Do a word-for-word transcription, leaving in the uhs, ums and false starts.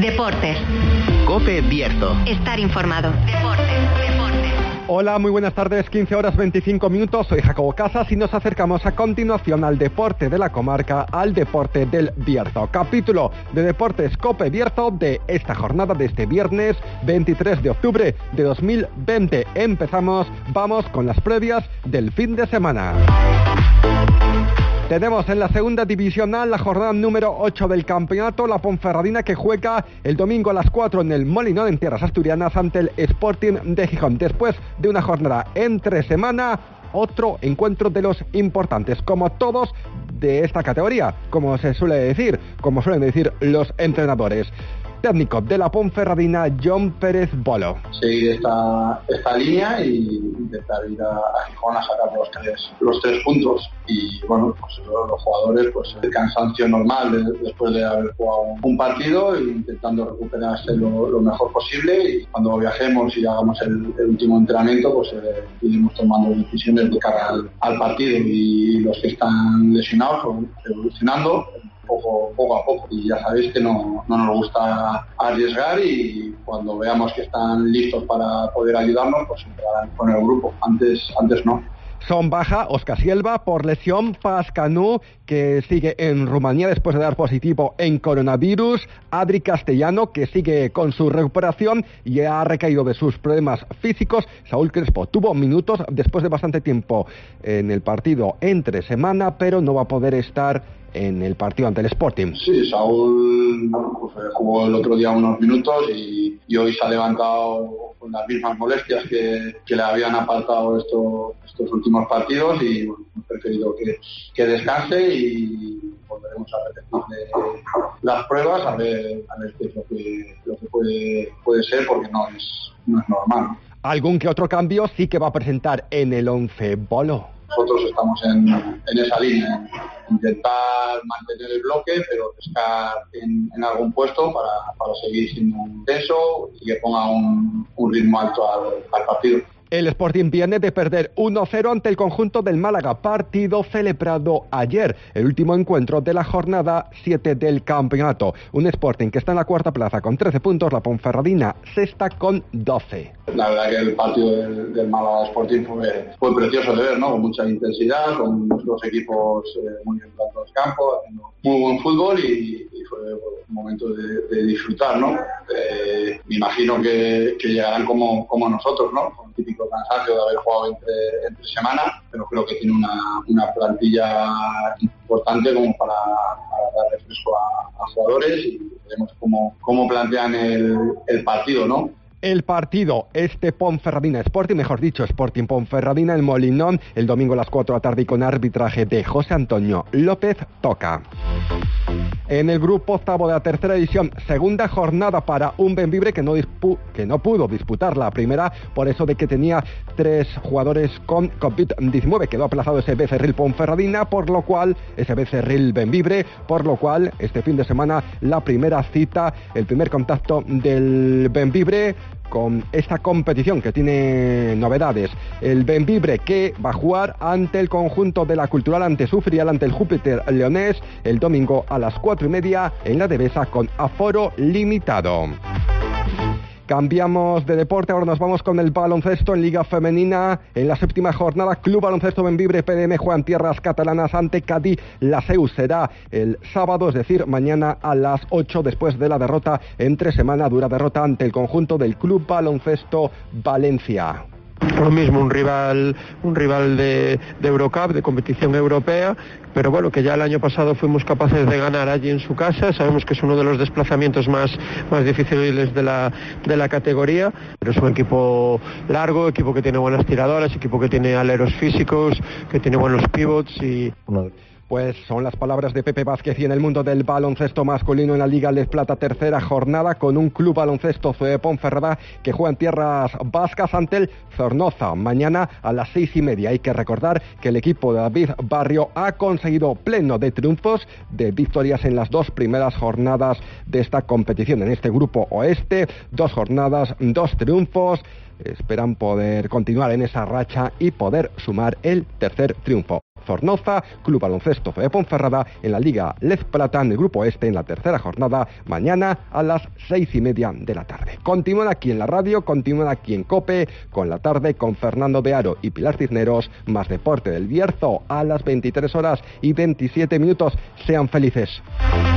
Deportes. COPE Bierzo. Estar informado. Deportes, deportes. Hola, muy buenas tardes, quince horas veinticinco minutos, soy Jacobo Casas y nos acercamos a continuación al deporte de la comarca, al deporte del Bierzo. Capítulo de Deportes COPE Bierzo de esta jornada de este viernes veintitrés de octubre de dos mil veinte. Empezamos, vamos con las previas del fin de semana. Tenemos en la segunda divisional la jornada número ocho del campeonato, la Ponferradina que juega el domingo a las cuatro en el Molinón en tierras asturianas ante el Sporting de Gijón. Después de una jornada entre semana, otro encuentro de los importantes, como todos de esta categoría, como se suele decir, como suelen decir los entrenadores. Técnico de la Ponferradina, John Pérez Bolo. Seguir esta, esta línea y intentar ir a, a Gijón a sacar los tres, los tres puntos. Y bueno, pues los, los jugadores, pues el cansancio normal de, después de haber jugado un partido, e intentando recuperarse lo, lo mejor posible. Y cuando viajemos y hagamos el, el último entrenamiento, pues eh, iremos tomando decisiones de cara al, al partido. Y los que están lesionados, pues, evolucionando. Poco, poco a poco, y ya sabéis que no, no nos gusta arriesgar, y cuando veamos que están listos para poder ayudarnos, pues entrarán con el grupo. Antes, antes no. Son baja Óscar Silva por lesión, Pascanú, que sigue en Rumanía después de dar positivo en coronavirus, Adri Castellano, que sigue con su recuperación y ha recaído de sus problemas físicos, Saúl Crespo tuvo minutos después de bastante tiempo en el partido entre semana, pero no va a poder estar en el partido ante el Sporting. Sí, Saúl pues, jugó el otro día unos minutos y, y hoy se ha levantado con las mismas molestias que, que le habían apartado esto, estos últimos partidos, y bueno, hemos preferido que, que descanse y volveremos a repetirle las pruebas a ver, a ver qué es lo que, lo que puede, puede ser, porque no es, no es normal. Algún que otro cambio sí que va a presentar en el once Bolo. Nosotros estamos en, en esa línea, en intentar mantener el bloque, pero pescar en, en algún puesto para, para seguir siendo un peso y que ponga un, un ritmo alto al, al partido. El Sporting viene de perder uno cero ante el conjunto del Málaga, partido celebrado ayer, el último encuentro de la jornada siete del campeonato. Un Sporting que está en la cuarta plaza con trece puntos, la Ponferradina sexta con doce. La verdad que el partido del, del Málaga Sporting fue, fue precioso de ver, ¿no? Con mucha intensidad, con los equipos eh, muy bien plantados en campo, haciendo muy buen fútbol, y, y fue un momento de, de disfrutar, ¿no? Eh, me imagino que, que llegarán como, como nosotros, ¿no? Con típico cansancio de haber jugado entre, entre semana, pero creo que tiene una, una plantilla importante como para, para dar refresco a, a jugadores, y veremos cómo, cómo plantean el, el partido, ¿no? El partido, este Ponferradina Sporting, mejor dicho, Sporting Ponferradina, el Molinón, el domingo a las cuatro de la tarde y con arbitraje de José Antonio López Toca. En el grupo octavo de la tercera división, segunda jornada para un Bembibre que no, dispu- que no pudo disputar la primera por eso de que tenía tres jugadores con COVID diecinueve. Quedó aplazado ese Becerril Ponferradina, por lo cual, ese Becerril Bembibre, por lo cual este fin de semana la primera cita, el primer contacto del Bembibre con esta competición que tiene novedades. El Bembibre que va a jugar ante el conjunto de la Cultural, ante su filial, ante el Júpiter Leonés, el domingo a las cuatro y media en la Devesa con aforo limitado. Cambiamos de deporte, ahora nos vamos con el baloncesto en Liga Femenina. En la séptima jornada, Club Baloncesto Bembibre P D M juega en tierras catalanas ante Cadí. La S E U será el sábado, es decir, mañana a las ocho, después de la derrota entre semana, dura derrota ante el conjunto del Club Baloncesto Valencia. Lo mismo, un rival un rival de, de Eurocup, de competición europea, pero bueno, que ya el año pasado fuimos capaces de ganar allí en su casa. Sabemos que es uno de los desplazamientos más, más difíciles de la, de la categoría, pero es un equipo largo, equipo que tiene buenas tiradoras, equipo que tiene aleros físicos, que tiene buenos pivots y... Pues son las palabras de Pepe Vázquez. Y en el mundo del baloncesto masculino en la Liga Les Plata, tercera jornada con un Club Baloncesto C E Ponferrada que juega en tierras vascas ante el Zornoza mañana a las seis y media. Hay que recordar que el equipo de David Barrio ha conseguido pleno de triunfos, de victorias en las dos primeras jornadas de esta competición. En este grupo oeste, dos jornadas, dos triunfos. Esperan poder continuar en esa racha y poder sumar el tercer triunfo. Zornoza, Club Baloncesto de Ponferrada en la Liga Lez Plata en el Grupo Este en la tercera jornada, mañana a las seis y media de la tarde. Continúan aquí en la radio, continúan aquí en COPE, con la tarde con Fernando de Aro y Pilar Cisneros, más deporte del Bierzo a las veintitrés horas y veintisiete minutos. Sean felices.